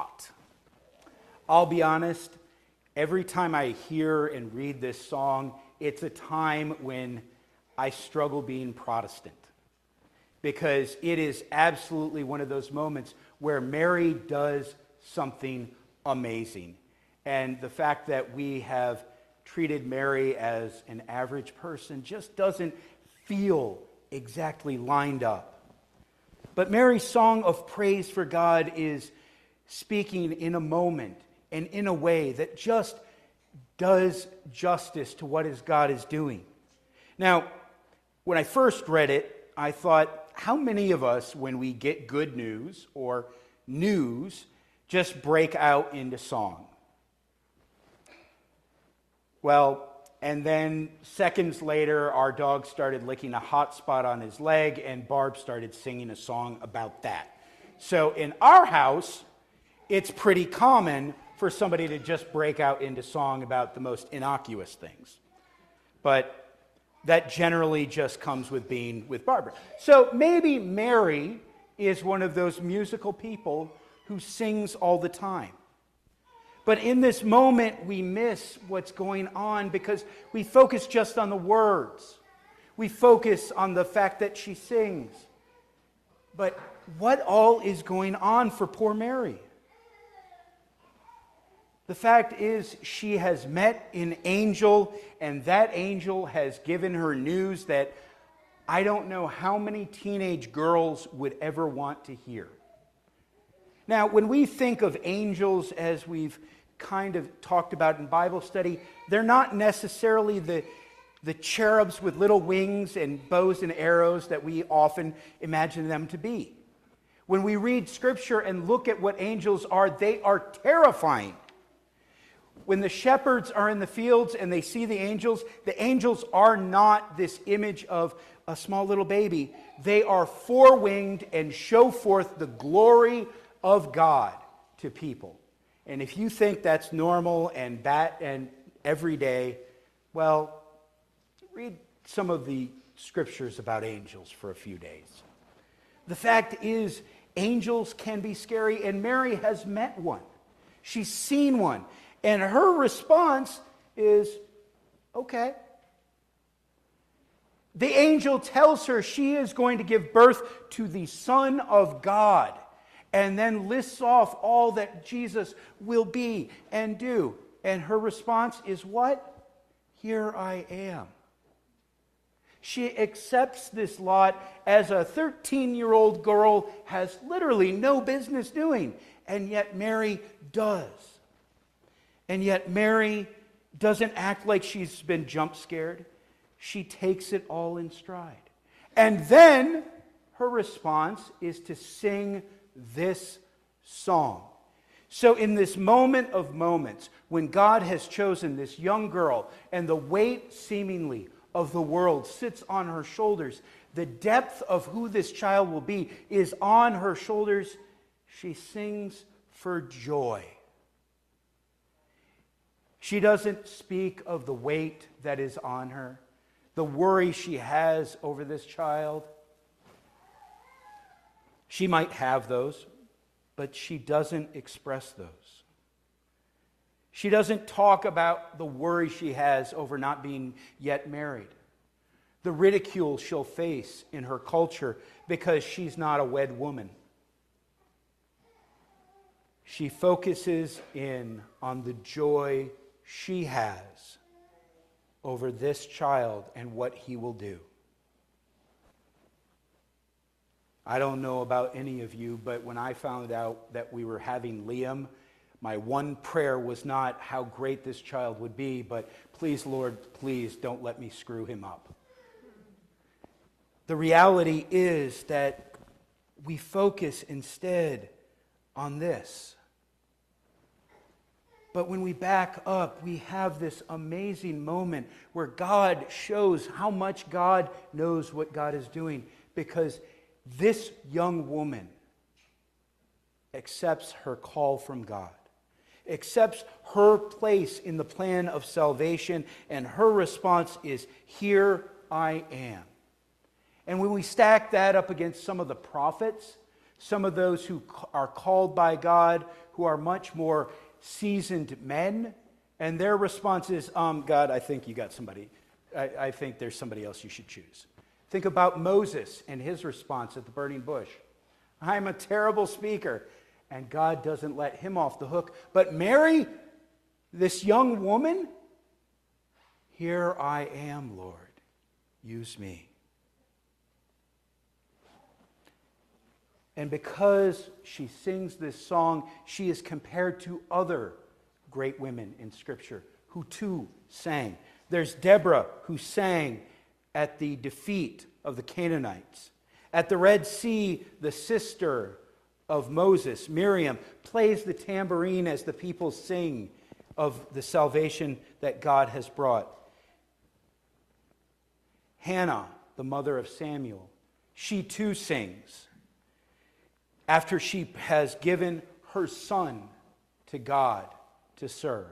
lot. I'll be honest, every time I hear and read this song, it's a time when I struggle being Protestant. Because it is absolutely one of those moments where Mary does something amazing. And the fact that we have treated Mary as an average person just doesn't feel exactly lined up. But Mary's song of praise for God is speaking in a moment and in a way that just does justice to what God is doing. Now, when I first read it, I thought, how many of us, when we get good news or news, just break out into song? Well, and then seconds later, our dog started licking a hot spot on his leg, and Barb started singing a song about that. So in our house, it's pretty common for somebody to just break out into song about the most innocuous things. But that generally just comes with being with Barbara. So maybe Mary is one of those musical people who sings all the time. But in this moment, we miss what's going on because we focus just on the words. We focus on the fact that she sings. But what all is going on for poor Mary? The fact is, she has met an angel, and that angel has given her news that I don't know how many teenage girls would ever want to hear. Now, when we think of angels, as we've kind of talked about in Bible study, they're not necessarily the cherubs with little wings and bows and arrows that we often imagine them to be. When we read Scripture and look at what angels are, they are terrifying. When the shepherds are in the fields and they see the angels are not this image of a small little baby. They are four-winged and show forth the glory of God to people. And if you think that's normal and every day, well, read some of the scriptures about angels for a few days. The fact is, angels can be scary, and Mary has met one. She's seen one. And her response is, okay. The angel tells her she is going to give birth to the Son of God, and then lists off all that Jesus will be and do. And her response is what? Here I am. She accepts this lot as a 13-year-old girl has literally no business doing, and yet Mary does. And yet Mary doesn't act like she's been jump scared. She takes it all in stride. And then her response is to sing this song. So in this moment of moments, when God has chosen this young girl and the weight seemingly of the world sits on her shoulders, the depth of who this child will be is on her shoulders, she sings for joy. She doesn't speak of the weight that is on her, the worry she has over this child. She might have those, but she doesn't express those. She doesn't talk about the worry she has over not being yet married, the ridicule she'll face in her culture because she's not a wed woman. She focuses in on the joy she has over this child and what he will do. I don't know about any of you, but when I found out that we were having Liam, my one prayer was not how great this child would be, but please, Lord, please don't let me screw him up. The reality is that we focus instead on this. But when we back up, we have this amazing moment where God shows how much God knows what God is doing, because this young woman accepts her call from God, accepts her place in the plan of salvation, and her response is, "Here I am." And when we stack that up against some of the prophets, some of those who are called by God, who are much more seasoned men, and their response is, God, I think you got somebody. I think there's somebody else you should choose. Think about Moses and his response at the burning bush. I'm a terrible speaker. And God doesn't let him off the hook. But Mary, this young woman, here I am, Lord. Use me. And because she sings this song, she is compared to other great women in Scripture who too sang. There's Deborah, who sang at the defeat of the Canaanites. At the Red Sea, the sister of Moses, Miriam, plays the tambourine as the people sing of the salvation that God has brought. Hannah, the mother of Samuel, she too sings after she has given her son to God to serve.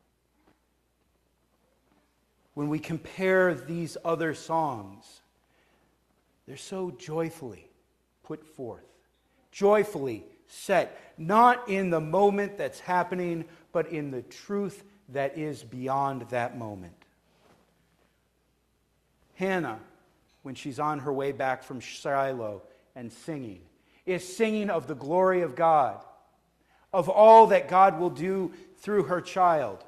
When we compare these other songs, they're so joyfully put forth, joyfully set, not in the moment that's happening, but in the truth that is beyond that moment. Hannah, when she's on her way back from Shiloh and singing, is singing of the glory of God, of all that God will do through her child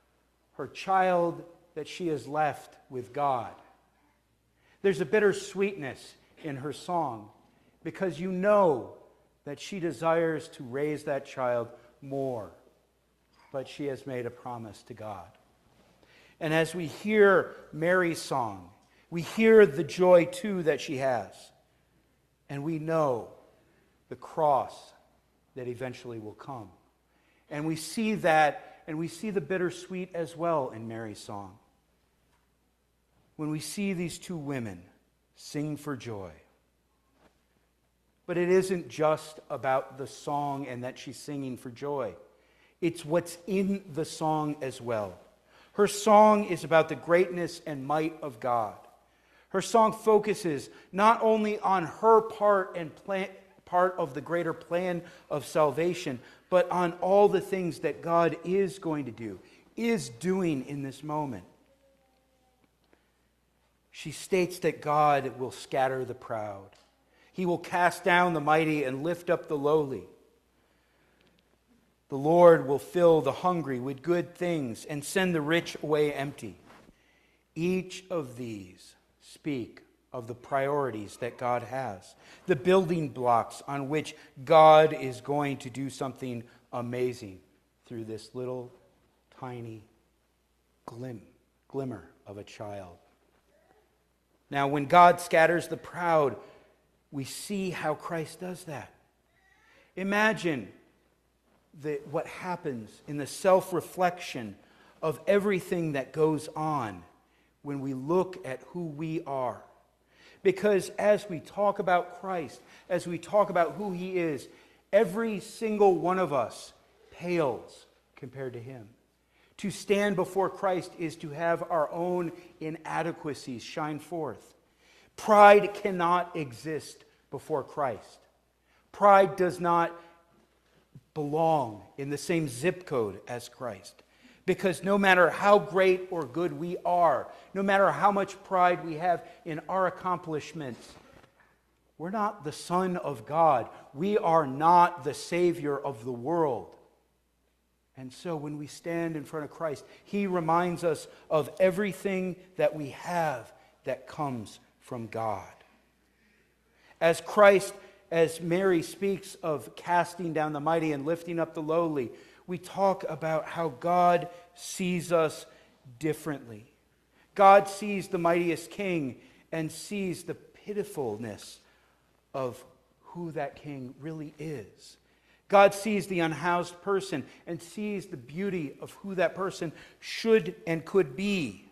that she has left with God. There's a bittersweetness in her song because you know that she desires to raise that child more, but she has made a promise to God. And as we hear Mary's song, we hear the joy too that she has, and we know the cross that eventually will come. And we see that, and we see the bittersweet as well in Mary's song. When we see these two women sing for joy. But it isn't just about the song and that she's singing for joy. It's what's in the song as well. Her song is about the greatness and might of God. Her song focuses not only on her part and part of the greater plan of salvation, but on all the things that God is going to do, is doing in this moment. She states that God will scatter the proud. He will cast down the mighty and lift up the lowly. The Lord will fill the hungry with good things and send the rich away empty. Each of these speak of the priorities that God has, the building blocks on which God is going to do something amazing through this little tiny glimmer of a child. Now, when God scatters the proud, we see how Christ does that. Imagine what happens in the self-reflection of everything that goes on when we look at who we are. Because as we talk about Christ, as we talk about who He is, every single one of us pales compared to Him. To stand before Christ is to have our own inadequacies shine forth. Pride cannot exist before Christ. Pride does not belong in the same zip code as Christ. Because no matter how great or good we are, no matter how much pride we have in our accomplishments, we're not the Son of God. We are not the Savior of the world. And so when we stand in front of Christ, He reminds us of everything that we have that comes from God. As Mary speaks of casting down the mighty and lifting up the lowly, we talk about how God sees us differently. God sees the mightiest king and sees the pitifulness of who that king really is. God sees the unhoused person and sees the beauty of who that person should and could be.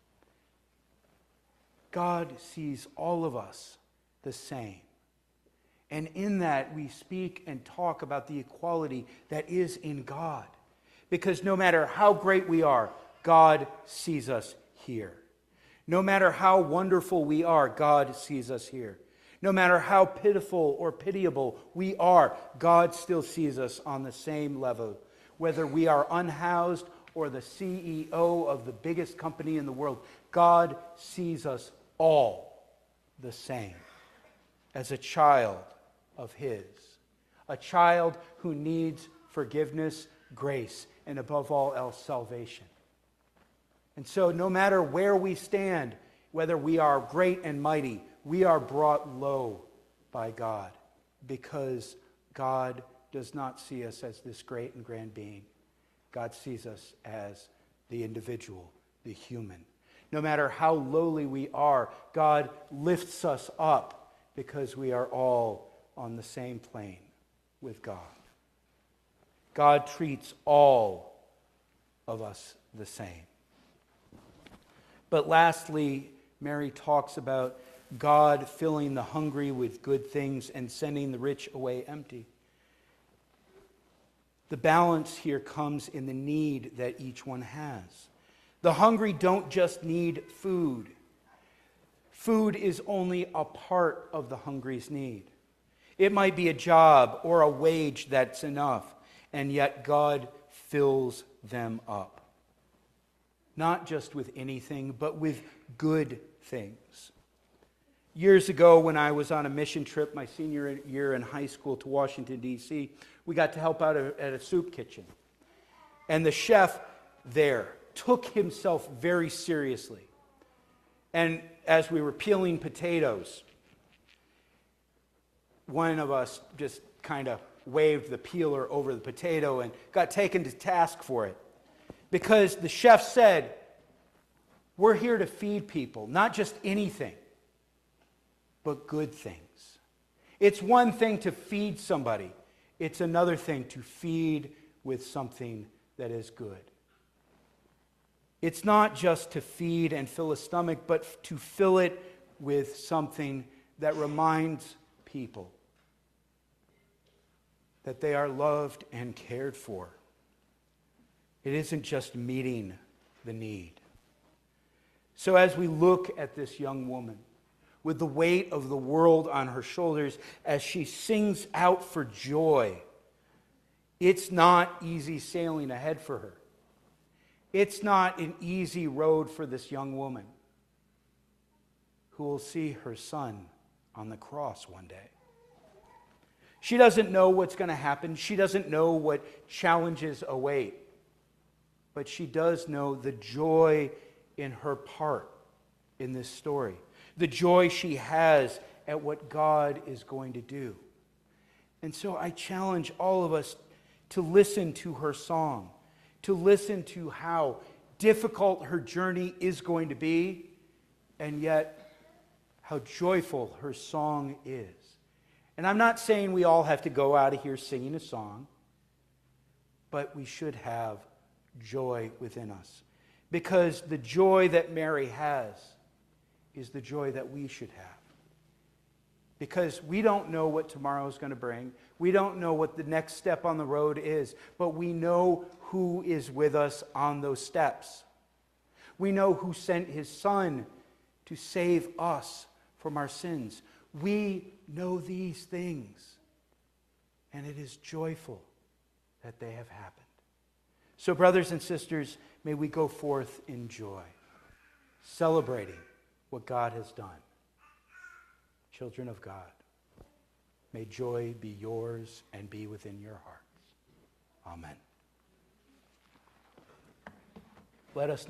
God sees all of us the same. And in that, we speak and talk about the equality that is in God. Because no matter how great we are, God sees us here. No matter how wonderful we are, God sees us here. No matter how pitiful or pitiable we are, God still sees us on the same level. Whether we are unhoused or the CEO of the biggest company in the world, God sees us all the same as a child of His. A child who needs forgiveness, grace, and above all else, salvation. And so no matter where we stand, whether we are great and mighty, we are brought low by God because God does not see us as this great and grand being. God sees us as the individual, the human. No matter how lowly we are, God lifts us up because we are all on the same plane with God. God treats all of us the same. But lastly, Mary talks about God filling the hungry with good things and sending the rich away empty. The balance here comes in the need that each one has. The hungry don't just need food. Food is only a part of the hungry's need. It might be a job or a wage that's enough, and yet God fills them up. Not just with anything, but with good things. Years ago, when I was on a mission trip, my senior year in high school to Washington, D.C., we got to help out at a soup kitchen. And the chef there took himself very seriously. And as we were peeling potatoes, one of us just kind of waved the peeler over the potato and got taken to task for it. Because the chef said, we're here to feed people, not just anything, but good things. It's one thing to feed somebody. It's another thing to feed with something that is good. It's not just to feed and fill a stomach, but to fill it with something that reminds people that they are loved and cared for. It isn't just meeting the need. So as we look at this young woman, with the weight of the world on her shoulders, as she sings out for joy, it's not easy sailing ahead for her. It's not an easy road for this young woman who will see her son on the cross one day. She doesn't know what's going to happen. She doesn't know what challenges await. But she does know the joy in her part in this story. The joy she has at what God is going to do. And so I challenge all of us to listen to her song, to listen to how difficult her journey is going to be, and yet how joyful her song is. And I'm not saying we all have to go out of here singing a song, but we should have joy within us. Because the joy that Mary has is the joy that we should have. Because we don't know what tomorrow is going to bring. We don't know what the next step on the road is, but we know who is with us on those steps. We know who sent his Son to save us from our sins. We know these things, and it is joyful that they have happened. So, brothers and sisters, may we go forth in joy, celebrating what God has done. Children of God, may joy be yours and be within your hearts. Amen. Let us